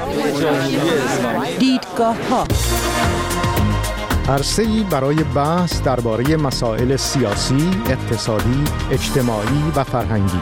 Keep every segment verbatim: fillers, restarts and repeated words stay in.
دیدگاه ها عرصه‌ای برای بحث درباره مسائل سیاسی، اقتصادی، اجتماعی و فرهنگی.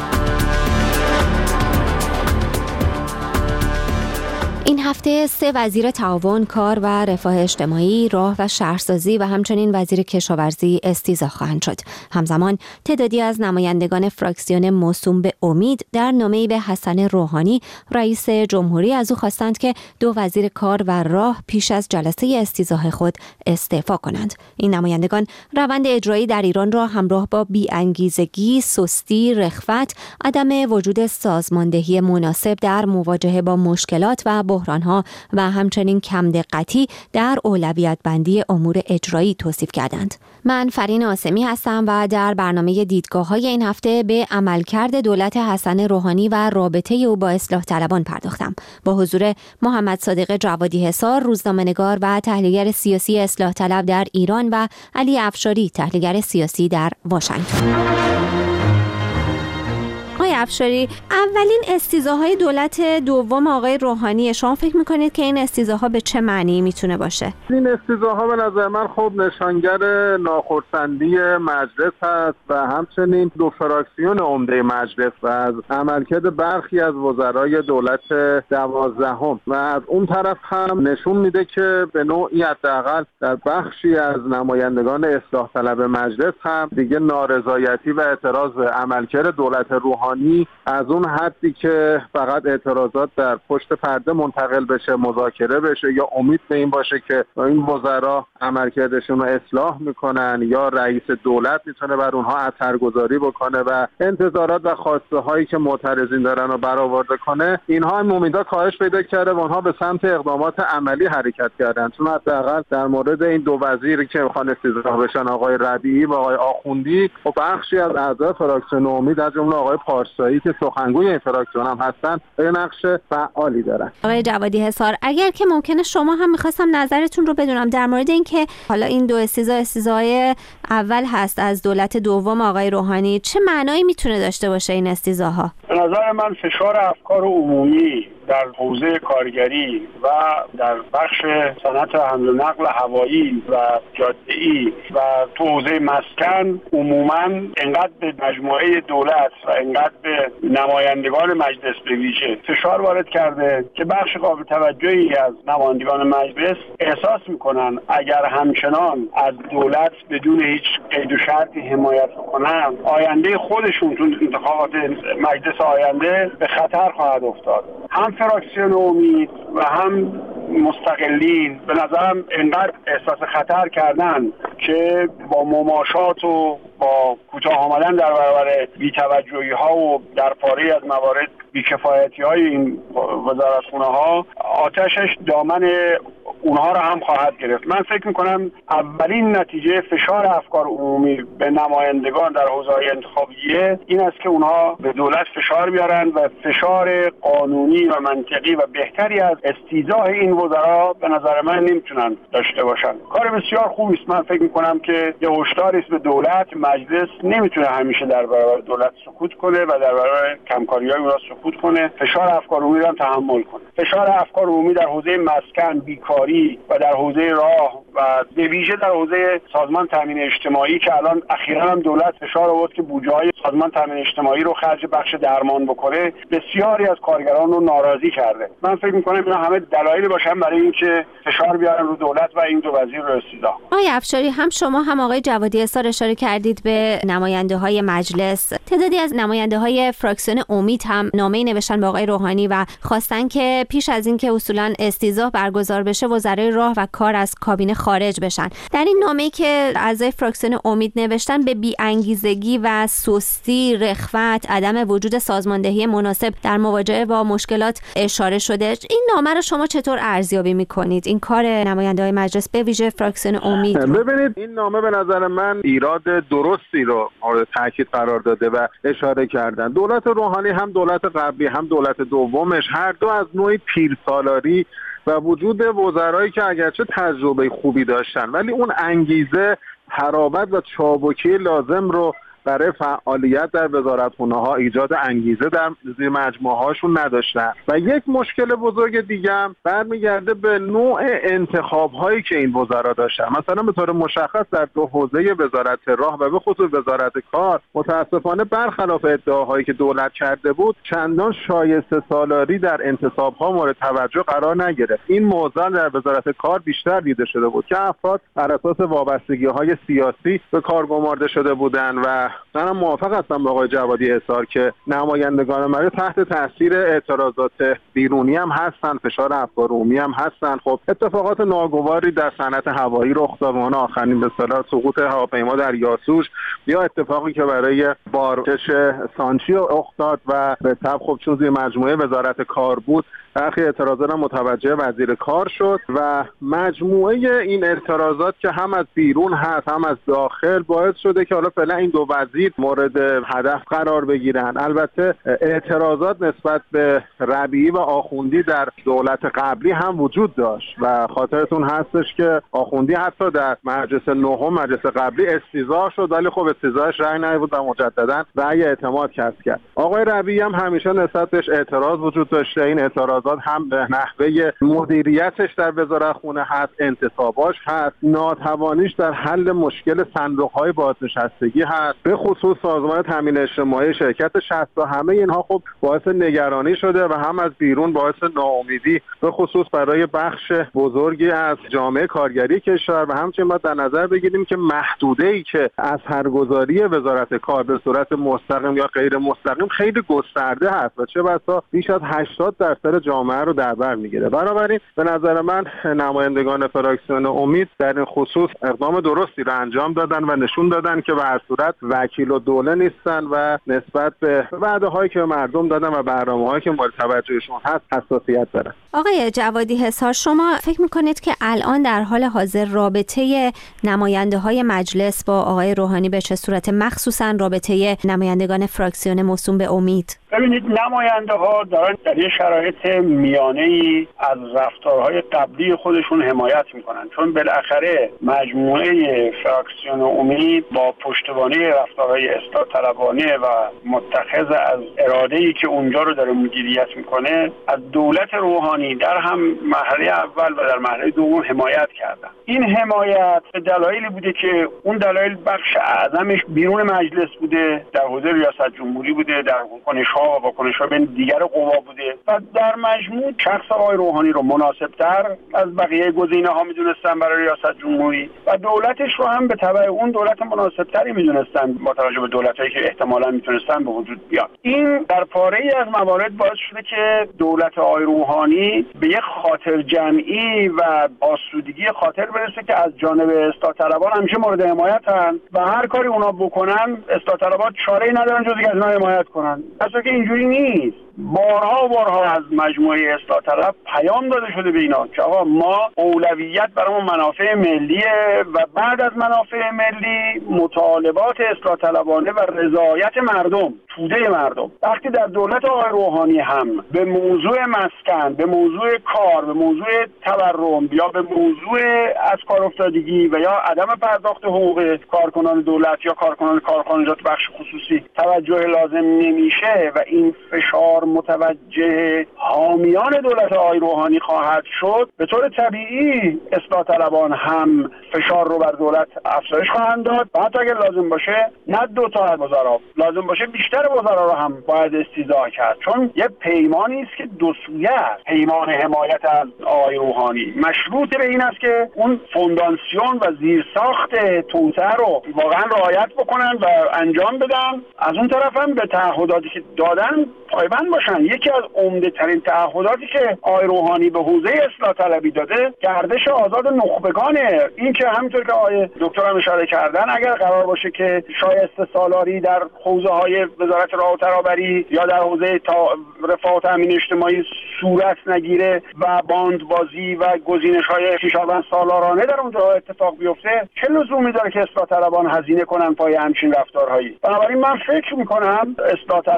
این هفته سه وزیر تعاون، کار و رفاه اجتماعی، راه و شهرسازی و همچنین وزیر کشاورزی استیضاح خواهند شد. همزمان تعدادی از نمایندگان فراکسیون موسوم به امید در نامه‌ای به حسن روحانی رئیس جمهوری از او خواستند که دو وزیر کار و راه پیش از جلسه استیضاح خود استعفا کنند. این نمایندگان روند اجرایی در ایران را همراه با بی‌انگیزگی، سستی، رخوت، عدم وجود سازماندهی مناسب در مواجهه با مشکلات و بحرانها و همچنین کم دقتی در اولویت بندی امور اجرایی توصیف کردند. من فرین آسمی هستم و در برنامه دیدگاه‌های این هفته به عملکرد دولت حسن روحانی و رابطه او با اصلاح طلبان پرداختم. با حضور محمد صادق جوادی حصار، روزنامه‌نگار و تحلیلگر سیاسی اصلاح طلب در ایران و علی افشاری، تحلیلگر سیاسی در واشنگتن. آقای افشاری، اولین استیضاح‌های دولت دوم آقای روحانی، شما فکر می‌کنید که این استیضاح‌ها به چه معنی میتونه باشه؟ این استیضاح‌ها به نظر من خب نشانگر ناخرسندی مجلس هست و همچنین دو فراکسیون عمده مجلس و از عملکرد برخی از وزرای دولت دوازدهم و از اون طرف هم نشون میده که به نوعی حداقل در بخشی از نمایندگان اصلاح طلب مجلس هم دیگه نارضایتی و اعتراض به عملکرد دولت روحانی از اون حدی که فقط اعتراضات در پشت پرده منتقل بشه، مذاکره بشه یا امید به این باشه که این وزرا عملکردشون رو اصلاح میکنن یا رئیس دولت میتونه بر اونها اثرگذاری بکنه و انتظارات و خواسته هایی که معترضین دارن رو برآورده کنه، اینها هم امیدا کاهش پیدا کرده و اونها به سمت اقدامات عملی حرکت کردن. چون حداقل در مورد این دو وزیری که میخوان استیضاح بشن، آقای ربیعی و آقای آخوندی، و بخشی از اعضای فراکسیون امید از جمله آقای پارسایی که سخنگوی این فراکسیون هم هستن یه نقش فعالی دارن. آقای جوادی حصار، اگر که ممکنه شما هم می‌خواستم نظرتون رو بدونم در مورد این که حالا این دو استیضاح استیضاح اول هست از دولت دوم آقای روحانی، چه معنایی میتونه داشته باشه این استیضاح‌ها؟ به نظر من فشار افکار عمومی در حوزه کارگری و در بخش صنعت حمل و نقل هوایی و جاده‌ای و تو حوزه مسکن عموما انقدر به مجموعه دولت و انقدر به نمایندگان مجلس به ویژه فشار وارد کرده که بخش قابل توجهی از نمایندگان مجلس احساس میکنن اگر همچنان از دولت بدون هیچ قید و شرطی حمایت کنن، آینده خودشون تو انتخابات مجلس آینده به خطر خواهد افتاد. هم فراکسیون امید و هم مستقلین به نظرم انقدر احساس خطر کردن که با مماشات و با کوتاه آمدن در برابر بی‌توجهی ها و در پاره از موارد بی‌کفایتی های این وزارتخونه ها آتشش دامن اونها را هم خواهد گرفت. من فکر میکنم اولین نتیجه فشار افکار عمومی به نمایندگان در حوزه انتخابیه این است که اونها به دولت فشار بیارن و فشار قانونی و منطقی و بهتری از استیضاح این وزرا به نظر من نمیتونن داشته باشن. کار بسیار خوبی است. من فکر میکنم که یه هشداری است به دولت. مجلس نمیتونه همیشه در برابر دولت سکوت کنه و در برابر کمکاری‌های اونها سکوت کنه. فشار افکار عمومی را تحمل کنه. فشار افکار عمومی در حوزه مسکن، بیکاری و در حوزه راه و به ویژه در حوزه سازمان تامین اجتماعی که الان اخیراً هم دولت فشار آورد که بودجه‌های سازمان تامین اجتماعی رو خرج بخش درمان بکنه، بسیاری از کارگران رو ناراضی کرده. من فکر می‌کنم اینا همه دلایلی باشن برای اینکه فشار بیارن رو دولت و این دو وزیر رو استیضاح. آقای افشاری، هم شما هم آقای جوادی حصار اشاره کردید به نماینده‌های مجلس. تعدادی از نماینده‌های فراکسیون امید هم نامه‌ای نوشتن به آقای روحانی و خواستن که پیش از اینکه اصولاً استیضاح برگزار بشه وزرای راه و کار از کابینه خارج بشن. در این نامه‌ای که اعضای فراکسیون امید نوشتن به بی‌انگیزگی و سستی، رخوت، عدم وجود سازماندهی مناسب در مواجهه با مشکلات اشاره شده. این نامه رو شما چطور ارزیابی می‌کنید؟ این کار نماینده‌های مجلس به ویژه فراکسیون امید؟ ببینید این نامه به نظر من ایراد درستی رو مورد تاکید قرار داده و اشاره کردن. دولت روحانی هم دولت قبلی هم دولت دومش هر دو از نوعی پیرسالاری و وجود وزرایی که اگرچه تجربه خوبی داشتن ولی اون انگیزه، حرابت و چابکی لازم رو برای فعالیت در وزارتخونه‌ها ایجاد انگیزه در زیر مجموعه‌هاشون نداشتن. و یک مشکل بزرگ دیگه هم برمیگرده به نوع انتخاب‌هایی که این وزرا داشتن. مثلا به طور مشخص در دو حوزه وزارت راه و به خصوص وزارت کار متاسفانه برخلاف ادعاهایی که دولت کرده بود چندان شایسته سالاری در انتصاب‌ها مورد توجه قرار نگرفت. این موضوع در وزارت کار بیشتر دیده شده بود که افراد بر اساس وابستگی‌های سیاسی به کار گمارده شده بودند و منم موافق هستم با آقای جوادی احصار که نمایندگان ملی تحت تاثیر اعتراضات بیرونی هم هستن، فشار افکار عمومی هم هستن. خب اتفاقات ناگواری در صنعت هوایی رخ داد، اون آخرین به اصطلاح سقوط هواپیما در یاسوج یا اتفاقی که برای بارکش سانچی افتاد و به تبع خب چون زیر مجموعه وزارت کار بود برخی اعتراضات هم متوجه وزیر کار شد و مجموعه این اعتراضات که هم از بیرون هست هم از داخل باعث شده که حالا فعلا این دو وزیر مورد هدف قرار بگیرن. البته اعتراضات نسبت به ربیعی و آخوندی در دولت قبلی هم وجود داشت و خاطرتون هستش که آخوندی حتی در مجلس نهم مجلس قبلی استیضاح شد ولی خب استیضاحش رأی نیاورد و مجددا رأی اعتماد کسب کرد. آقای ربیعی هم همیشه نسبت بهش اعتراض وجود داشته. این اعتراض هم به نحوه مدیریتش در وزارتخونه هست، انتصاباش هست، ناتوانیش در حل مشکل صندوق‌های بازنشستگی هست، به خصوص سازمان تامین اجتماعی شرکت شصت و همه اینها خب باعث نگرانی شده و هم از بیرون باعث ناامیدی به خصوص برای بخش بزرگی از جامعه کارگری کشور و همچنین باید در نظر بگیریم که محدوده‌ای که از اثرگذاری وزارت کار به صورت مستقیم یا غیر مستقیم خیلی گسترده هست و چه بسا بیش از هشتاد درصد جامعه رو در بر میگیره. بنابراین به نظر من نمایندگان فراکسیون امید در این خصوص اقدام درستی رو انجام دادن و نشون دادن که به هر صورت وکیل و دوله نیستن و نسبت به وعده‌هایی که مردم دادن و برنامه‌هایی که مورد توجهشون هست حساسیت دارن. آقای جوادی حصار، شما فکر میکنید که الان در حال حاضر رابطه نماینده‌های مجلس با آقای روحانی به چه صورت، مخصوصا رابطه نمایندگان فراکسیون موسوم به امید؟ ببینید نماینده‌ها دارن در یه شرایط میانه‌ای از رفتارهای قبلی خودشون حمایت میکنن، چون بالاخره مجموعه فراکسیون امید با پشتوانه رفتارهای اصلاح طلبانه و متخذ از اراده‌ای که اونجا رو داره مدیریت میکنه از دولت روحانی در هم مرحله اول و در مرحله دوم حمایت کردن. این حمایت به دلایلی بوده که اون دلایل بخش اعظمش بیرون مجلس بوده، در حوزه ریاست جمهوری بوده، در کنش‌ها و واکنش‌ها بین دیگر قوا بوده و در مجموع شخص آقای روحانی رو مناسب‌تر از بقیه گزینه‌ها می‌دونستن برای ریاست جمهوری و دولتش رو هم به تبع اون دولت مناسب‌تری می‌دونستن با توجه به دولتایی که احتمالاً می‌تونستن به وجود بیاد. این در پاره‌ای از موارد باعث شده که دولت آقای روحانی به یک خاطر جمعی و آسودگی خاطر برسه که از جانب اصلاح طلبان همیشه مورد حمایتن و هر کاری اونا بکنن اصلاح طلبان چاره‌ای ندارن جز اینکه از اونها حمایت کنن. اصلا که اینجوری نیست. بارها و بارها از مجموعه اصلاح طلب پیام داده شده به اینا که آقا ما اولویت برامون منافع ملیه و بعد از منافع ملی مطالبات اصلاح طلبانه و رضایت مردم، توده مردم. وقتی در دولت آقای روحانی هم به موضوع مسکن، به موضوع کار، به موضوع تورم یا به موضوع از کار افتادگی و یا عدم پرداخت حقوق کارکنان دولت یا کارکنان کارخانجات بخش خصوصی توجه لازم نمیشه و این فشار متوجه حامیان دولت آقای روحانی خواهد شد، به طور طبیعی اصلاح طلبان هم فشار رو بر دولت افزایش خواهند داد و حتی اگر لازم باشه نه دو تا از وزرا، لازم باشه بیشتر وزرا رو هم باید استیضاح کرد، چون یه پیمانی است که دو سویه است. پیمان حمایت از آقای روحانی مشروط به این است که اون فونداسیون و زیرساخت توسعه رو واقعا رعایت بکنن و انجام بدن، از اون طرف هم به تعهداتی که دادن پایبند باشن. یکی از عمده ترین تعهداتی که آقای روحانی به حوزه اصلاح طلبی داده گردش آزاد نخبگانه. این که همونطور که آقای دکتر هم اشاره کردن اگر قرار باشه که شایسته سالاری در حوزه های وزارت راه و ترابری یا در حوزه تا رفاه و تامین اجتماعی صورت نگیره و باندبازی و گزینش های خویشاوند سالارانه در اونجا اتفاق بیفته، چه لزومی داره که اصلاح طلبان هزینه کنن پای همچین رفتارهایی؟ بنابراین من فکر میکنم اصلاح طلبان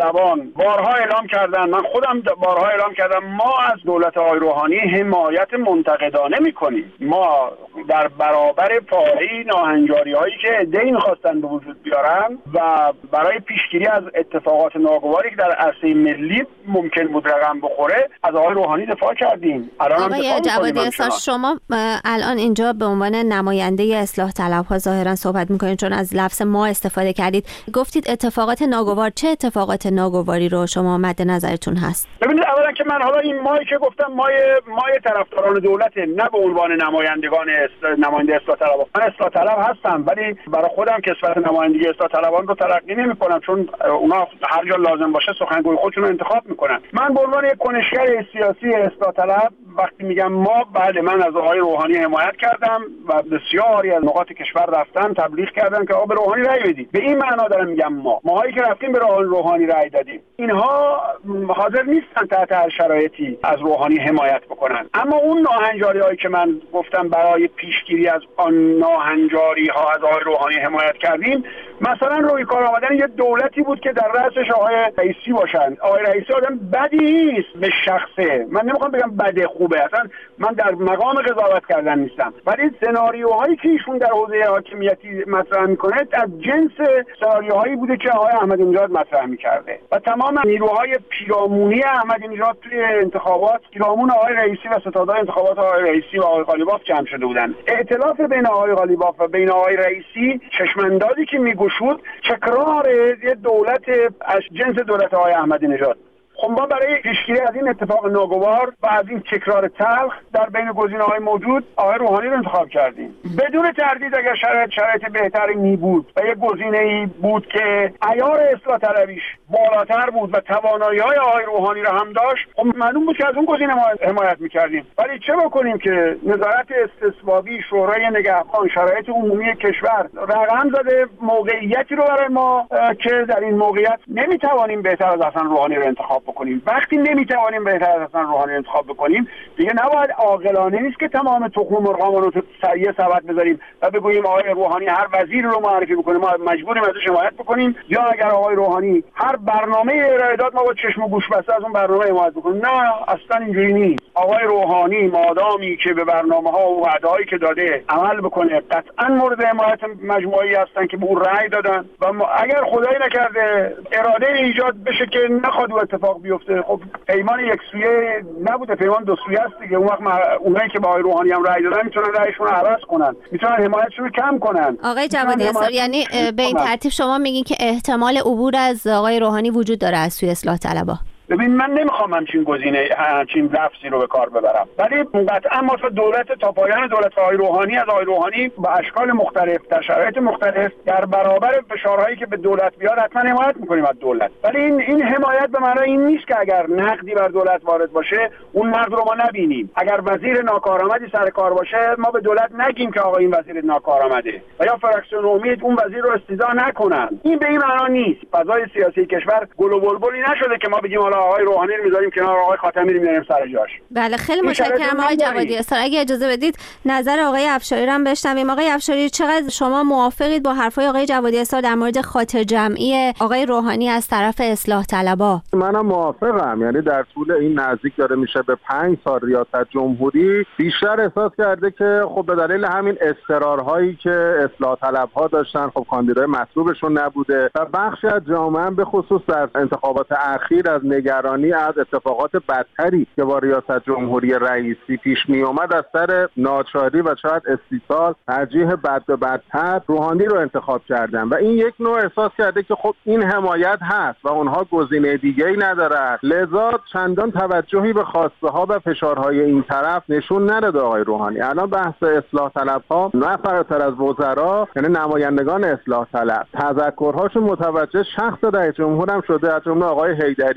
ایران بارها اعلام کردن، من خودم بارها اعلام کردم، ما از دولت آقای روحانی حمایت منتقدانه میکنیم. ما در برابر پاره ناهنجاری هایی که عده‌ای میخواستن به وجود بیارن و برای پیشگیری از اتفاقات ناگواری که در عرصه ملی ممکن بود رقم بخوره از آقای روحانی دفاع کردیم. آقای جوادی اسار، شما الان اینجا به عنوان نماینده اصلاح طلب‌ها ظاهرا صحبت میکنید، چون از لفظ ما استفاده کردید. گفتید اتفاقات ناگوار. چه اتفاقات ناگواری رو شما مد نظرتون هست؟ ببینید، اولا که من حالا این مایی که گفتم مای مای طرفداران دولت، نه به عنوان نمایندگان نماینده اصلاح طلب‌ها. من اصلاح طلب هستم، ولی برای خودم کسوت نمایندگی اصلاح طلبان رو تلقی نمی‌کنم، چون اونا هر جا لازم باشه سخنگوی خودشون رو انتخاب میکنن. من به عنوان یک کنشگر سیاسی اصلاح طلب وقتی میگم ما، بله من از آقای روحانی حمایت کردم و بسیاری از نقاط کشور رفتن تبلیغ کردن که آقا به روحانی رأی بدید. به این معنا دارم میگم ما ماهایی که رفتیم به روحانی رأی دادیم، اینها حاضر نیستن تحت هر شرایطی از روحانی حمایت بکنن. اما اون ناهنجاری‌هایی که من گفتم برای پیشگیری از آن ناهنجاری‌ها از آقای روحانی حمایت کردیم، مثلا روی کار آمدن یه دولتی بود که در رأسش آقای رئیسی باشن. آقای رئیسی آدم بدی نیست به شخصه، من نمیخوام بگم بده خوبه، اصلا من در مقام قضاوت کردن نیستم، ولی سناریوهایی که ایشون در حوزه حاکمیتی مطرح میکنه از جنس سناریوهایی بوده که آقای احمدی نژاد مطرح میکرده و تمام نیروهای پیرامونی احمدی نژاد توی انتخابات پیرامون آقای رئیسی و ستادهای انتخابات آقای رئیسی و آقای قالیباف جمع شده بودن. ائتلاف بین آقای قالیباف و بین آقای رئیسی چشماندازی که میگشود تکرار یه دولت از جنس دولت آقای احمدی نژاد. خب ما برای پیشگیری از این اتفاق ناگوار و از این تکرار تلخ در بین گزینه‌های موجود آقای روحانی رو انتخاب کردیم. بدون تردید اگر شرایط شرایط بهتری می بود و یک گزینه‌ای بود که عیار اصلاح طلبیش بالاتر بود و توانایی‌های آقای روحانی رو هم داشت، خب معلوم بود که از اون گزینه ما حمایت می‌کردیم. ولی چه بکنیم که نظارت استصوابی، شورای نگهبان، شرایط عمومی کشور رقم زده موقعیتی رو برای ما که در این موقعیت نمی‌توانیم بهتر از حسن روحانی رو انتخاب بکنیم. وقتی نمیتوانیم بهتر از حسن روحانی انتخاب بکنیم، دیگه نباید عاقلانه نیست که تمام تخم مرغامون رو تو سریع سبد بذاریم و بگوییم آقای روحانی هر وزیر رو معرفی بکنه ما مجبوریم ازش حمایت بکنیم، یا اگر آقای روحانی هر برنامه ارائه داد ما با چشم و گوش بسته از اون برنامه حمایت بکنیم. نه، اصلا اینجوری نیست. آقای روحانی مادامی که به برنامه‌ها و وعده‌هایی که داده عمل بکنه، قطعا مورد حمایت مجموعه‌ای هستن که به اون رأی دادن و اگر خدایی نکرده اراده ایجاد بشه که نخواد اتفاق بیفته، خب پیمان یک سویه نبوده، پیمان دو سویه است دیگه. اون وقت اونایی که با آقای روحانی هم رأی دادن میتونن رأیشون رو عوض کنن، میتونن حمایتشون رو کم کنن. آقای جوادی اسار، یعنی به این ترتیب شما میگین که احتمال عبور از آقای روحانی وجود داره از سوی اصلاح طلبها؟ ببین، من نمیخوام همچین گزینه همچین لفظی رو به کار ببرم، ولی قطعا ما تا دولت تا پایان دولت آقای روحانی از آقای روحانی با اشکال مختلف در شرایط مختلف در برابر فشارهایی که به دولت بیاد حتما حمایت میکنیم از دولت. ولی این این حمایت به معنای این نیست که اگر نقدی بر دولت وارد باشه اون نقد رو ما نبینیم. اگر وزیر ناکارآمدی سر کار باشه ما به دولت نگیم که آقا این وزیر ناکارآمده و یا فراکسیون امید اون وزیر رو استیضاح نکنن. این به این معنا نیست. فضای سیاسی کشور گل و بلبلی نشده که ما بگیم حالا آقای روحانی رو میذاریم کنار، آقای خاتمی رو میذاریم سر جاش. بله، خیلی متشکرم آقای جوادی اسار. اگه اجازه بدید نظر آقای افشاری رو هم بشنویم. آقای افشاری، چقدر شما موافقید با حرفای آقای جوادی اسار در مورد خاطر جمعی آقای روحانی از طرف اصلاح طلبها؟ منم موافقم. یعنی در طول این نزدیک داره میشه به پنج سال ریاست جمهوری بیشتر احساس کرده که خب به دلیل همین اصرارهایی که اصلاح طلبها داشتن، خب کاندیدای مطلوبشون نبوده و بخشی از جامعه به خصوص در انتخابات اخیر از نگرانی از اتفاقات بدتری که با ریاست جمهوری رئیسی پیش می اومد از سر ناچاری و شاید استیصال ترجیح بد به بدتر روحانی رو انتخاب کردن و این یک نوع احساس کرده که خب این حمایت هست و اونها گزینه دیگه‌ای ندارن، لذا چندان توجهی به خواسته ها و فشارهای این طرف نشون نداد آقای روحانی. الان بحث اصلاح طلبها نه فراتر از وزرا، یعنی نمایندگان اصلاح طلب، تذکرهاشون متوجه شخص رئیس جمهور هم شده، از جمله آقای حیدری که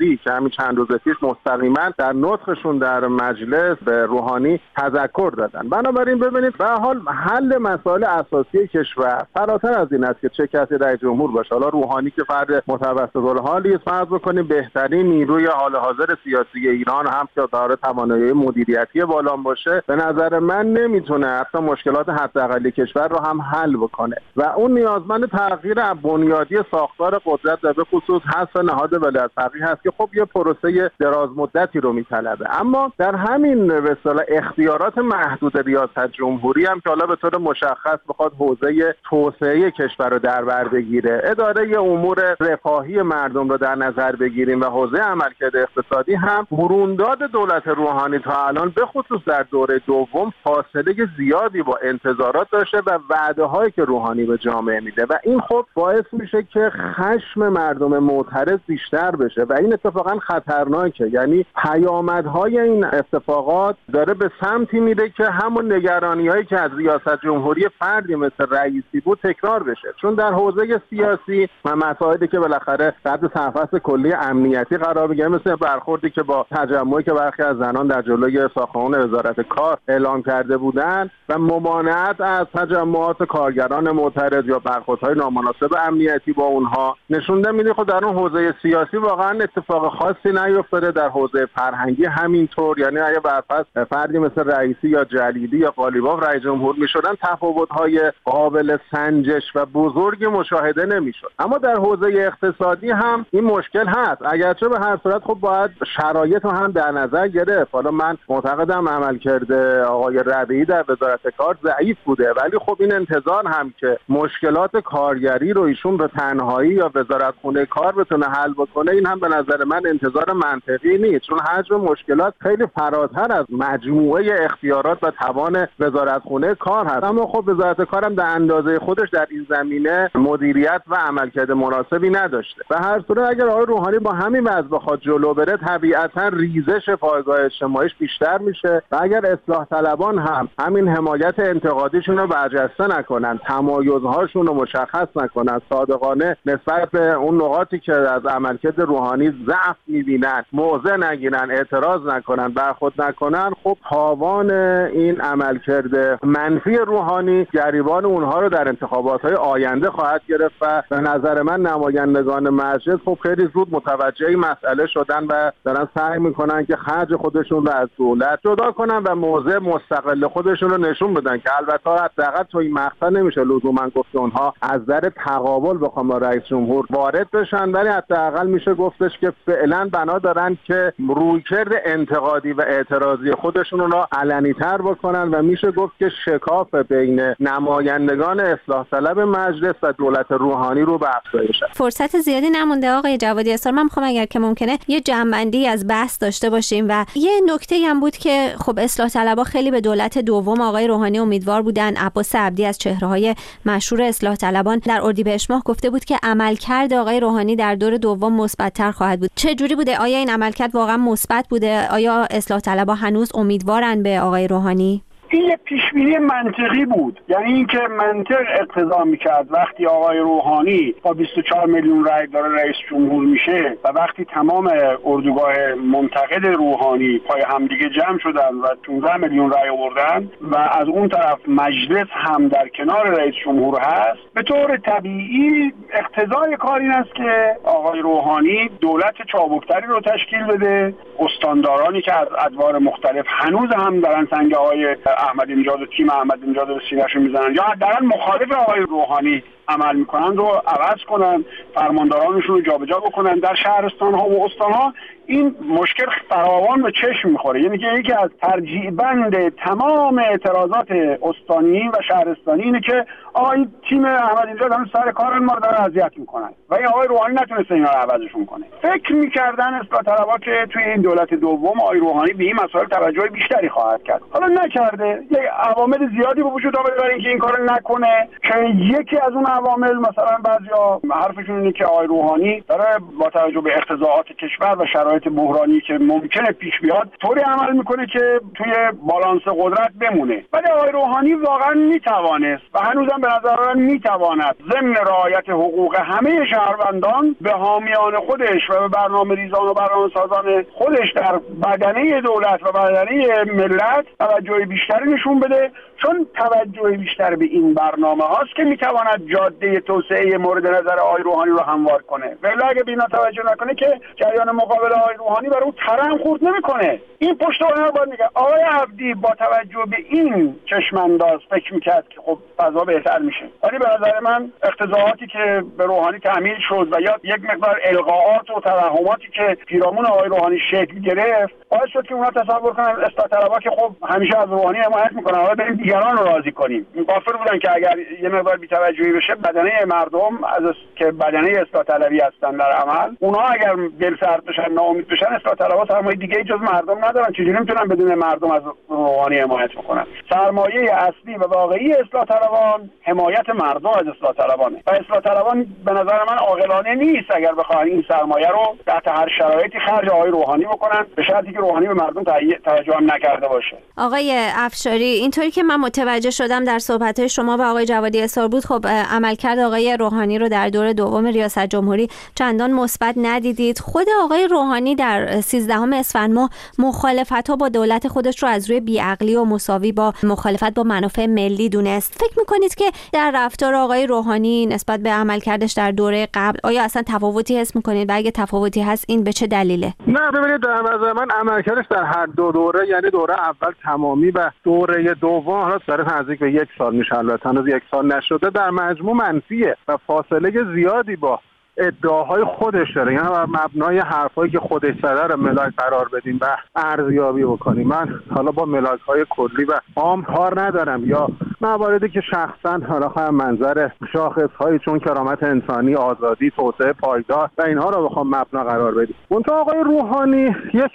همین چند روز پیش مستقیما در نطقشون در مجلس به روحانی تذکر دادن. بنابراین ببینید به حال حل مسائل اساسی کشور فراتر از این است که چه کسی رئیس جمهور باشه. حالا روحانی که فرد متوسط الحالی است، فرض بکنیم بهترین نیروی حال حاضر سیاسی ایران هم که داره توانایی مدیریتی بالا باشه، به نظر من نمیتونه حتی مشکلات حداقلی کشور رو هم حل بکنه و اون نیازمند تغییر بنیادی ساختار قدرت و به خصوص حذف نهاد ولایت فقیه هست که خب یه پروسه دراز مدتی رو میطلبه. اما در همین به اصطلاح اختیارات محدود ریاست جمهوری هم که حالا به طور مشخص بخواد حوزه توسعه کشور رو در بر بگیره، اداره امور رفاهی مردم رو در نظر بگیریم و حوزه عملکرد اقتصادی هم، برونداد دولت روحانی تا الان به خصوص در دوره دوم فاصله زیادی با انتظارات داشته و وعده هایی که روحانی به جامعه میده و این خب باعث میشه که خشم مردم معترض بیشتر بشه و این اتفاقا خطرناکه. یعنی پیامدهای این اتفاقات داره به سمتی میره که همون نگرانی هایی که از ریاست جمهوری فردی مثل رئیسی بود تکرار بشه، چون در حوزه سیاسی و مسائلی که بالاخره تحت سرفصل کلی امنیتی قرار بگیره، مثل برخوردی که با تجمعی که برخی از زنان در جلوی ساختمان وزارت کار اعلام کرده بودند و ممانعت از تجمعات کارگران معترض یا برخوردهای نامناسب امنیتی با اونها نشونده میده خود در اون حوزه سیاسی واقعا اتفاق خاصی نیفتاده. در حوزه فرهنگی همینطور، یعنی اگه برفرض فردی مثل رئیسی یا جلیلی یا قالیباف رئیس جمهور میشدن تفاوت‌های قابل سنجش و بزرگی مشاهده نمیشد. اما در حوزه اقتصادی هم این مشکل هست، اگرچه به هر صورت خب باید شرایط رو هم در نظر گرفت. حالا من معتقدم عملکرد آقای ربیعی در وزارت کار ضعیف بوده، ولی خب این انتظار هم که مشکلات کارگری رو ایشون به تنهایی یا وزارت خونه کار بتونه حل بکنه، این هم به نظر من انتظار منطقی نیست، چون حجم مشکلات خیلی فراتر از مجموعه اختیارات و توان وزارت خونه کار هست. اما خب وزارت کار هم در اندازه خودش در این زمینه مدیریت و عملکرد مناسبی نداشته. به هر صورت اگر آقای روحانی با همین وضع بخواد جلو بره، طبیعتا ریزش پایگاه اجتماعیش بیشتر میشه و اگر اصلاح طلبان هم همین حمایت انتقادیشون رو برجسته نکنن، تمایزهاشون رو مشخص نکنن، صادقانه نسبت به اون نقاطی که از عملکرد روحانی ضعف میبینن موضع نگیرن، اعتراض نکنن، برخورد نکنن، خب تاوان این عملکرد منفی روحانی گریبان اونها رو در انتخابات‌های آینده خواهد گرفت و به نظر من نمایندگان مجلس خب خیلی زود متوجه این مسئله شدن و دارن سعی میکنن که خرج خودشون رو از دولت جدا کنن و موضع مستقل خودشون رو نشون بدن که البته حداقل تو این مقطع نمیشه لزوما گفت اونها از نظر تقابل بخوام با رئیس جمهور وارد بشن، ولی حداقل میشه گفتش که فعلا بنا دارن که رویکرد انتقادی و اعتراضی خودشون رو علنی‌تر بکنن و میشه گفت که شکاف بین نمایندگان اصلاح طلب مجلس و دولت روحانی رو به افزایش. فرصت زیادی نمونده آقای جوادی اسرار، من میخوام اگر که ممکنه یه جنبندی از بحث داشته باشیم و یه نکته هم بود که خب اصلاح طلبها خیلی به دولت دوم آقای روحانی امیدوار بودن. عباس عبدی از چهره‌های مشهور اصلاح طلبان در اردیبهشت ماه گفته بود که عملکرد آقای روحانی در دور دوم مثبت‌تر خواهد بود. چه جوری بوده؟ آیا این عملکرد واقعا مثبت بوده؟ آیا اصلاح طلبها هنوز امیدوارن به آقای روحانی؟ این یه پیشبینی منطقی بود، یعنی اینکه منطق اقتضا میکرد وقتی آقای روحانی با بیست و چهار میلیون رای داره رئیس جمهور میشه و وقتی تمام اردوگاه منتقد روحانی پای همدیگه جمع شدن و پانزده میلیون رای آوردن و از اون طرف مجلس هم در کنار رئیس جمهور هست، به طور طبیعی اقتضای کار این است که آقای روحانی دولت چابکتری رو تشکیل بده. استاندارانی که از ادوار مختلف هنوز هم دارن سنگ آقای احمدی نژاد و تیم احمدی نژاد رو سینه‌شون میزنن یا حداقل مخالف آقای روحانی عمل میکنن رو عوض کنن، فرماندارانشون رو جابجا بکنن در شهرستان‌ها و استان‌ها. این مشکل فراوان به چشم میخوره، یعنی که یکی از ترجیح بند تمام اعتراضات استانی و شهرستانی اینه که آقا این تیم احمدی نژاد هم سر کار ما رو داره اذیت میکنن و این آقای روحانی نتونسته اینا رو عوضشون کنه. فکر میکردن اصلاح طلبها که توی این دولت دوم آقای روحانی به این مسائل توجه بیشتری خواهد کرد، حالا نکرده. یک عوامل زیادی به وجود آمده برای اینکه این کارو نکنه که یکی از اون عوامل مثلا بعضیا حرفشون اینه که آقای روحانی داره با توجه به اقتضاعات کشور و شرایط شرایط بحرانی که ممکنه پیش بیاد طوری عمل میکنه که توی بالانس قدرت بمونه. ولی آقای روحانی واقعا میتوانست و هنوزم به نظر من میتواند ضمن رعایت حقوق همه شهروندان به حامیان خودش و به برنامه‌ریزان و برنامه‌سازان خودش در بدنه دولت و بدنه ملت توجه بیشتری نشون بده، چون توجه بیشتر به این برنامه هاست که میتواند جاده توسعه مورد نظر آقای روحانی رو هموار کنه. ولی اگه به اینا توجه نکنه که جریان مقابل آقای روحانی برای اون ترم خورد نمیکنه. این پشت رو باید میگه آقای عبدی با توجه به این چشمانداز فکر میکرد که خب فضا بهتر میشه، ولی به نظر من اقتضاعاتی که به روحانی تحمیل شد و یا یک مقدار القاءات و توهماتی که پیرامون آقای روحانی شکل گرفت باعث شد که اونا تصور کنن اصلاح طلبها که خب همیشه از روحانی حمایت میکنن، حالا بریم دیگران رو راضی کنیم. این غافل بودن که اگر یه مقدار بی‌توجهی بشه بدنه مردم از که بدنه اصلاح طلبی هستن در عمل، اونها اگر دل سرد بشن ناامید بشن اصلاح طلبها سرمایه دیگه جز مردم ندارن، چجوری میتونن بدون مردم از روحانی حمایت بکنن؟ سرمایه اصلی و واقعی اصلاح طلبان حمایت مردم از اصلاح طلبانه و اصلاح طلبان به نظر من عاقلانه نیست اگر بخواهن این سرمایه رو تحت هر شرایطی خرج آقای روحانی بکنن، به شرطی که روحانی به مردم توجه هم نکرده باشه. آقای افشاری، اینطوری که من متوجه شدم در صحبت‌های شما و آقای جوادی اصرار بود، خب عملکرد آقای روحانی رو در دور دوم ریاست جمهوری چندان مثبت ندیدید. خود آقای روحانی در سیزدهم اسفند ماه مخالفت‌ها با دولت خودش رو از روی بیعقلی و مساوی با مخالفت با منافع ملی دونست. فکر می‌کنید که در رفتار آقای روحانی نسبت به عملکردش در دوره قبل آیا اصلا تفاوتی حس می‌کنید و اگه تفاوتی هست این به چه دلیله؟ نه ببینید، در نظر من عملکردش در هر دو دوره، یعنی دوره اول تمامی و دوره دوم حالا داره نزدیک به یک سال میشه، البته هنوز یک سال نشده، در مجموع منفیه و فاصله زیادی با ادعاهای خودش داره. یعنی بر مبنای حرفایی که خودش زده رو ملاک قرار بدیم و ارزیابی بکنیم. من حالا با ملاک‌های کلی و عام کار ندارم یا مواردی که شخصا حالا خواهم منظر شاخص‌هایی چون کرامت انسانی، آزادی، توسعه پایدار و اینها رو بخوام مبنا قرار بدیم. منتها آقای روحانی یک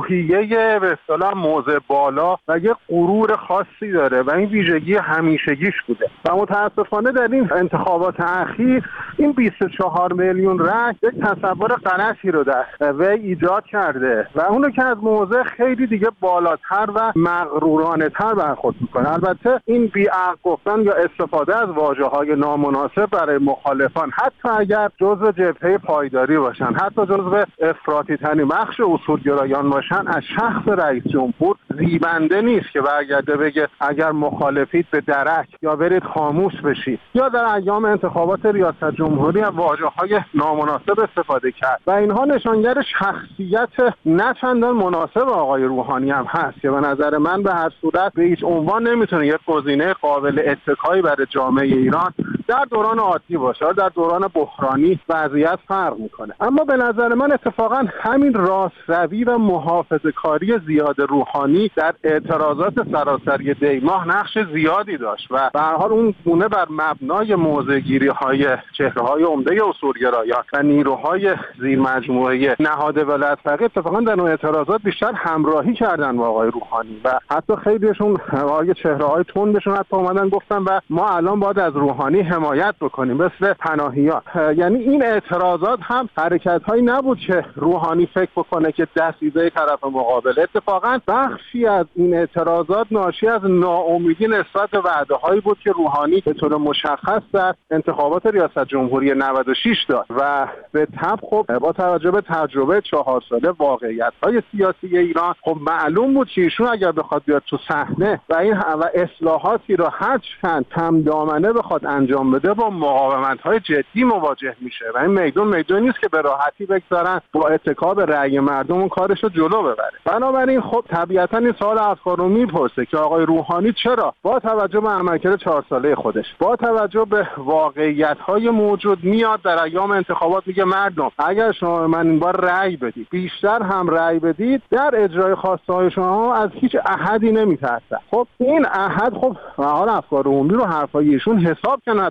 روحیه به اصطلاح موضع بالا و یک غرور خاصی داره و این ویژگی همیشگیش بوده و متاسفانه در این انتخابات اخیر این بیست و چهار میلیون رای یک تصور غلطی رو در وی ایجاد کرده و اونو که از موضع خیلی دیگه بالاتر و مغرورانه تر برخورد میکنه. البته این بیعقل گفتن یا استفاده از واژه‌های نامناسب برای مخالفان، حتی اگر جزء جبهه پایداری باشن، حتی جزء افراطی ترین بخش اصولگرایان باشن، از شخص رئیس جمهور زیبنده نیست که برگرده بگه اگر مخالفید به درک یا برید خاموش بشید، یا در ایام انتخابات ریاست جمهوری از واژه‌های نامناسب استفاده کرد و اینها نشانگر شخصیت نه چندان مناسب آقای روحانی هم هست که به نظر من به هر صورت به هیچ عنوان نمیتونه یک گزینه قابل اتکایی برای جامعه ایران در دوران عادی باشه. در دوران بحرانی وضعیت فرق میکنه، اما به نظر من اتفاقا همین راستروی و محافظه‌کاری زیاد روحانی در اعتراضات سراسری دیماه نقش زیادی داشت و به هر حال اون گونه بر مبنای موضع‌گیری‌های چهره‌های عمده اصولگرایان و نیروهای زیر مجموعه نهاد ولایت فقیه اتفاقا در اون اعتراضات بیشتر همراهی کردن با آقای روحانی و حتی خیلیشون آقای چهره‌های تندشون حتی اومدن گفتن و ما الان باید از روحانی حمایت بکنیم مثل پناهیان. یعنی این اعتراضات هم حرکت‌هایی نبود که روحانی فکر بکنه که دستیزه طرف مقابل. اتفاقا بخشی از این اعتراضات ناشی از ناامیدی نسبت به وعده‌هایی بود که روحانی به طور مشخص در انتخابات ریاست جمهوری نود و شش داد و به تبع خب با توجه به تجربه چهار ساله واقعیت‌های سیاسی ایران خب معلوم بود که ایشون اگر بخواد بیاد تو صحنه و این و اصلاحاتی رو هر چند کم دامنه بخواد انجام بده با مقاومت‌های جدی مواجه میشه و این میدون میدونی نیست که به راحتی بگذارن با اتکا به رأی مردم اون کارش رو جلو ببره. بنابراین خب طبیعتاً این سوال افکار رو میپرسه که آقای روحانی چرا با توجه به عملکرد چهار ساله خودش، با توجه به واقعیت‌های موجود میاد در ایام انتخابات میگه مردم اگر شما من این بار رأی بدید، بیشتر هم رأی بدید، در اجرای خواسته‌های شما از هیچ احدی نمیترسم. خب این احد خب حالا افکار عمومی رو حرفای ایشون حساب کنه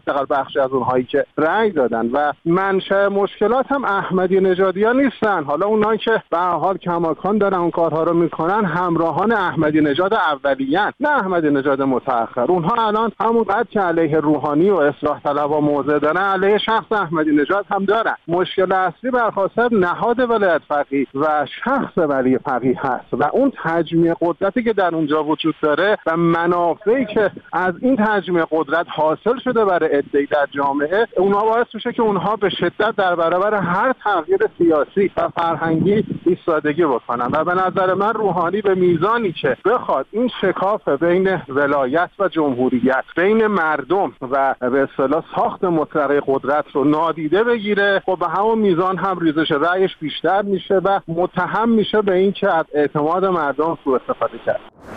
حداقل بخشی از اونهایی که رأی دادن و منشأ مشکلات هم احمدی نژادی‌ها نیستن. حالا اونایی که به هر حال کماکان دارن اون کارها رو میکنن همراهان احمدی نژاد اولیه‌اند، نه احمدی نژاد متأخر. اونها الان همون قد که علیه روحانی و اصلاح طلبها موضع دارن علیه شخص احمدی نژاد هم دارن. مشکل اصلی برخاستر نهاد ولایت فقیه و شخص ولی فقیه هست و اون تجمیع قدرتی که در اونجا وجود داره و منافعی که از این تجمیع قدرت حاصل شده برای عده‌ای در جامعه، اونها باعث میشه که اونها به شدت در برابر هر تغییر سیاسی و فرهنگی ایستادگی بکنن و به نظر من روحانی به میزانی که بخواد این شکاف بین ولایت و جمهوریت، بین مردم و به اصطلاح ساخت مطلقه قدرت رو نادیده بگیره، خب به همون میزان هم ریزش رأیش بیشتر میشه و متهم میشه به این که از اعتماد مردم سوء استفاده کرد.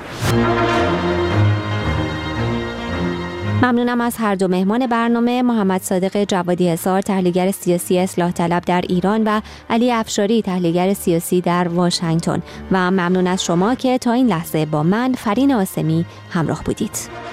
ممنونم از هر دو مهمان برنامه، محمد صادق جوادی حصار، تحلیلگر سیاسی اصلاح طلب در ایران و علی افشاری، تحلیلگر سیاسی در واشنگتن، و ممنون از شما که تا این لحظه با من فرین آسمی همراه بودید.